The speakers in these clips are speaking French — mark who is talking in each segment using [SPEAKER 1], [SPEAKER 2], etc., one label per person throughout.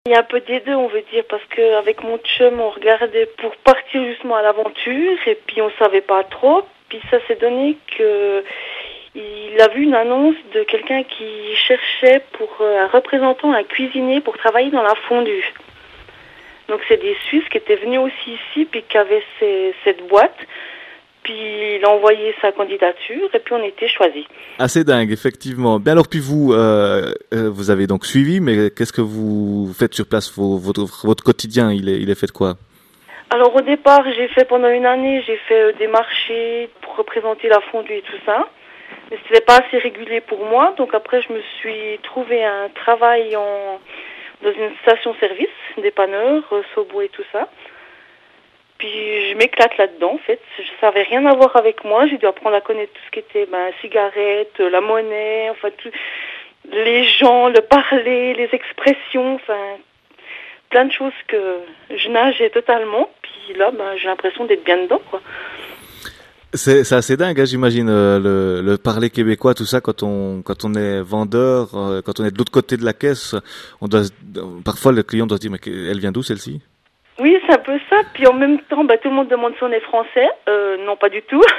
[SPEAKER 1] Il y a un peu des deux, on veut dire, parce qu'avec mon chum, on regardait pour partir justement à l'aventure, et puis on savait pas trop. Puis ça s'est donné que il a vu une annonce de quelqu'un qui cherchait pour un représentant, un cuisinier pour travailler dans la fondue. Donc c'est des Suisses qui étaient venus aussi ici, puis qui avaient cette boîte. Puis il a envoyé sa candidature et puis on était choisis.
[SPEAKER 2] Assez dingue, effectivement. Bien alors, puis vous, vous avez donc suivi, mais qu'est-ce que vous faites sur place? Votre quotidien, il est fait de quoi?
[SPEAKER 1] Alors au départ, j'ai fait pendant une année, j'ai fait des marchés pour représenter la fondue et tout ça. Mais c'était pas assez régulier pour moi, donc après je me suis trouvé un travail dans une station-service, dépanneur, Sobo et tout ça. Puis je m'éclate là-dedans, en fait. Je savais rien avoir avec moi. J'ai dû apprendre à connaître tout ce qui était cigarettes, la monnaie, enfin tout, les gens, le parler, les expressions, enfin plein de choses que je nageais totalement. Puis là, j'ai l'impression d'être bien dedans, quoi.
[SPEAKER 2] C'est assez dingue, hein, j'imagine, le parler québécois, tout ça, quand on est vendeur, quand on est de l'autre côté de la caisse, parfois le client doit se dire, mais elle vient d'où celle-ci?
[SPEAKER 1] Oui, c'est un peu ça. Puis en même temps, tout le monde demande si on est français. Non, pas du tout.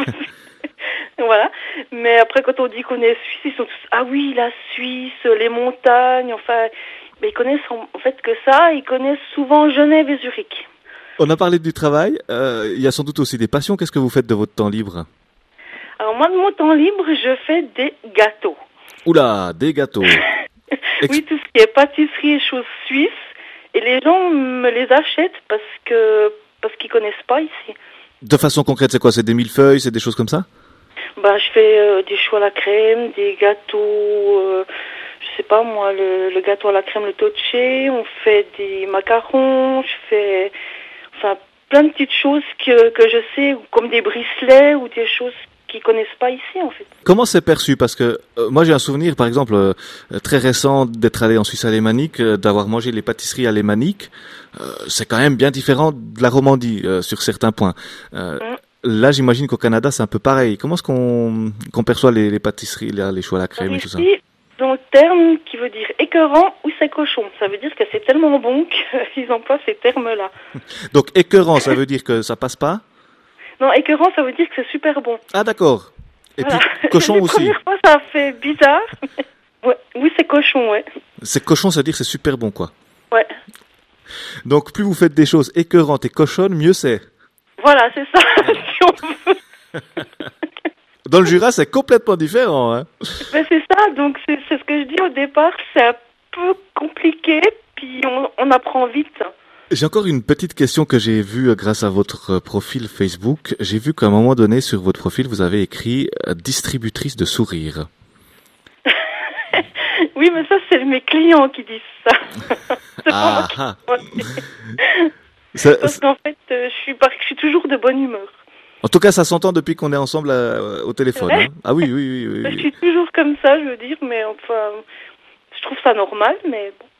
[SPEAKER 1] Voilà. Mais après, quand on dit qu'on est suisse, ils sont tous, ah oui, la Suisse, les montagnes, enfin, mais ils connaissent en fait que ça. Ils connaissent souvent Genève et Zurich.
[SPEAKER 2] On a parlé du travail. Il y a sans doute aussi des passions. Qu'est-ce que vous faites de votre temps libre?
[SPEAKER 1] Alors moi, de mon temps libre, je fais des gâteaux.
[SPEAKER 2] Oula, des gâteaux.
[SPEAKER 1] Oui, tout ce qui est pâtisserie et choses suisses. Et les gens me les achètent parce qu'ils connaissent pas ici.
[SPEAKER 2] De façon concrète, c'est quoi? C'est des millefeuilles, c'est des choses comme ça?
[SPEAKER 1] Je fais des choux à la crème, des gâteaux, je sais pas moi, le gâteau à la crème, le totché. On fait des macarons, je fais, enfin, plein de petites choses que je sais, comme des bricelets ou des choses qu'ils connaissent pas ici, en fait.
[SPEAKER 2] Comment c'est perçu? Parce que moi j'ai un souvenir, par exemple, très récent d'être allé en Suisse alémanique, d'avoir mangé les pâtisseries alémaniques. C'est quand même bien différent de la Romandie sur certains points. Là, j'imagine qu'au Canada, c'est un peu pareil. Comment est-ce qu'on perçoit les pâtisseries, les choux à la crème et tout ça?
[SPEAKER 1] Ici, dans le terme qui veut dire écœurant ou c'est cochon. Ça veut dire que c'est tellement bon qu'ils emploient ces termes-là.
[SPEAKER 2] Donc écœurant, ça veut dire que ça passe pas?
[SPEAKER 1] Non, écœurant, ça veut dire que c'est super bon.
[SPEAKER 2] Ah d'accord. Et voilà. Puis cochon aussi.
[SPEAKER 1] La première fois, ça a fait bizarre. Ouais. Oui, c'est cochon, ouais.
[SPEAKER 2] C'est cochon, ça veut dire que c'est super bon, quoi.
[SPEAKER 1] Ouais.
[SPEAKER 2] Donc plus vous faites des choses écœurantes et cochonnes, mieux c'est.
[SPEAKER 1] Voilà, c'est ça, si on veut.
[SPEAKER 2] Dans le Jura, c'est complètement différent, hein.
[SPEAKER 1] Ben c'est ça, donc c'est ce que je dis au départ, c'est un peu compliqué, puis on apprend vite.
[SPEAKER 2] J'ai encore une petite question que j'ai vue grâce à votre profil Facebook. J'ai vu qu'à un moment donné, sur votre profil, vous avez écrit « distributrice de sourires ».
[SPEAKER 1] Oui, mais ça, c'est mes clients qui disent ça. C'est pas moi qui Parce qu'en fait, je suis toujours de bonne humeur.
[SPEAKER 2] En tout cas, ça s'entend depuis qu'on est ensemble au téléphone. Hein. Ah oui.
[SPEAKER 1] Je suis toujours comme ça, je veux dire, mais enfin, je trouve ça normal, mais bon.